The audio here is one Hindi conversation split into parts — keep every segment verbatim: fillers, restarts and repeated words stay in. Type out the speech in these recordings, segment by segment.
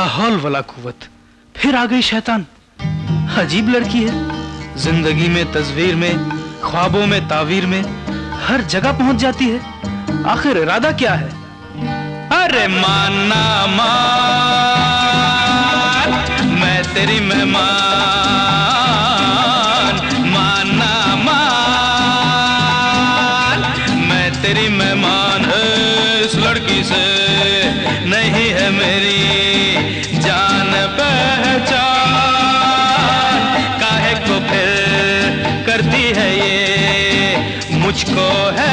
लाहौल वला कुव्वत, फिर आ गई शैतान। अजीब लड़की है, जिंदगी में, तस्वीर में, ख्वाबों में, तावीर में, हर जगह पहुंच जाती है। आखिर इरादा क्या है? अरे माना मान, मैं तेरी मेहमान, माना मान, मैं तेरी मेहमान। इस लड़की से नहीं है मेरी जान पहचान, काहे को फिर करती है ये मुझको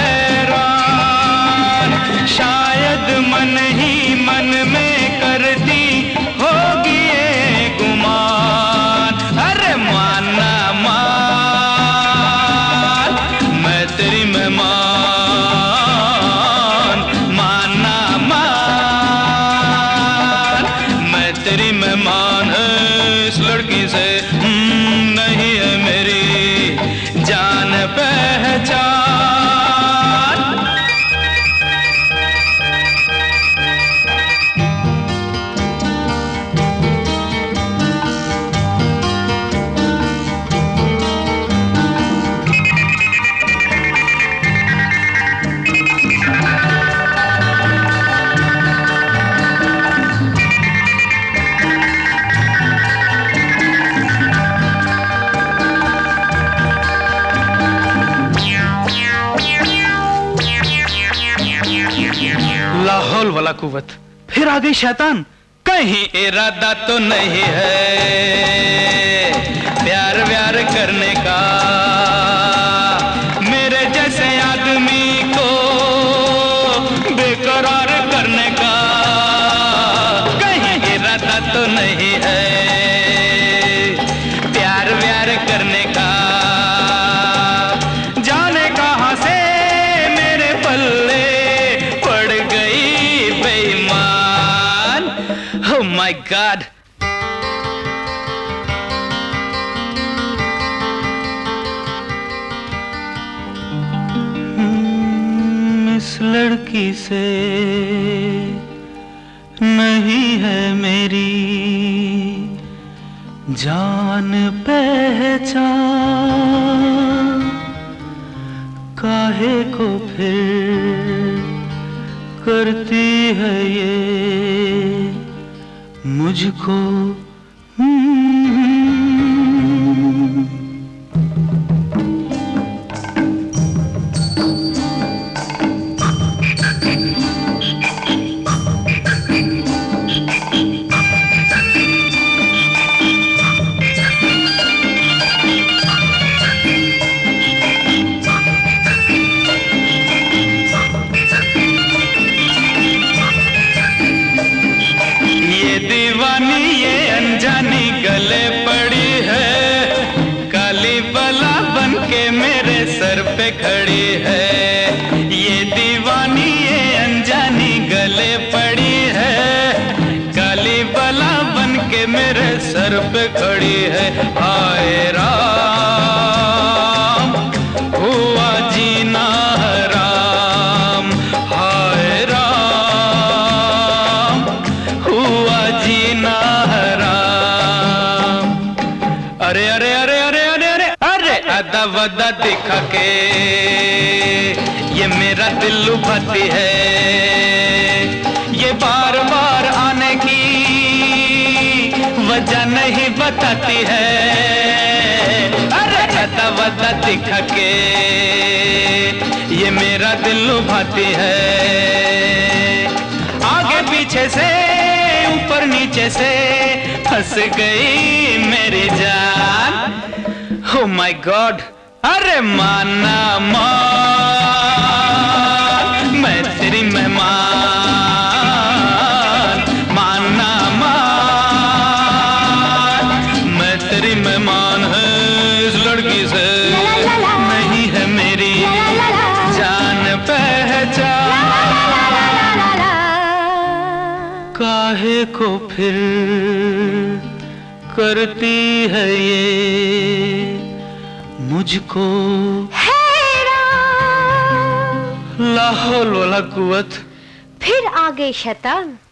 हैरान। शायद मन ही मन में करती होगी ये गुमान। अरे माना मान, मैं तेरी मेहमान, माना मान, मैं तेरी मेहमान। इस लड़की से नहीं है मेरी जान पहचान। लाहौल वाला कुव्वत, फिर आ गई शैतान। कहीं इरादा तो नहीं है प्यार व्यार करने का, मेरे जैसे आदमी को बेकरार करने का। कहीं इरादा तो नहीं है प्यार व्यार करने का, जाने कहां से मेरे पल्ले Oh my God! इस लड़की से नहीं है मेरी जान पहचान, काहे को फिर करती है ये मुझको। दीवानी ये अनजानी गले पड़ी है, काली बला बन के मेरे सर पे खड़ी है। ये दीवानी ये अनजानी गले पड़ी है, काली बला बन के मेरे सर पे खड़ी है। हाय राम, हुआ जीना हराम, हाय राम, हुआ जीना हराम। अरे अरे अरे अरे अरे अरे अरे अदा वदा दिखा के ये मेरा दिल लुभाती है, ये बार बार आने की वजह नहीं बताती है। अरे अदा वदा दिखा के ये मेरा दिल लुभाती है, आगे पीछे से ऊपर नीचे से फंस गई मेरी जान। Oh my God! अरे माना मान, मैं तेरी मेहमान, माना मान, मैं तेरी मेहमान। है इस लड़की से नहीं है मेरी जान पहचान, काहे को फिर करती है ये मुझको हैरान। लाहौल वाला कुव्वत, फिर आ गई शैतान।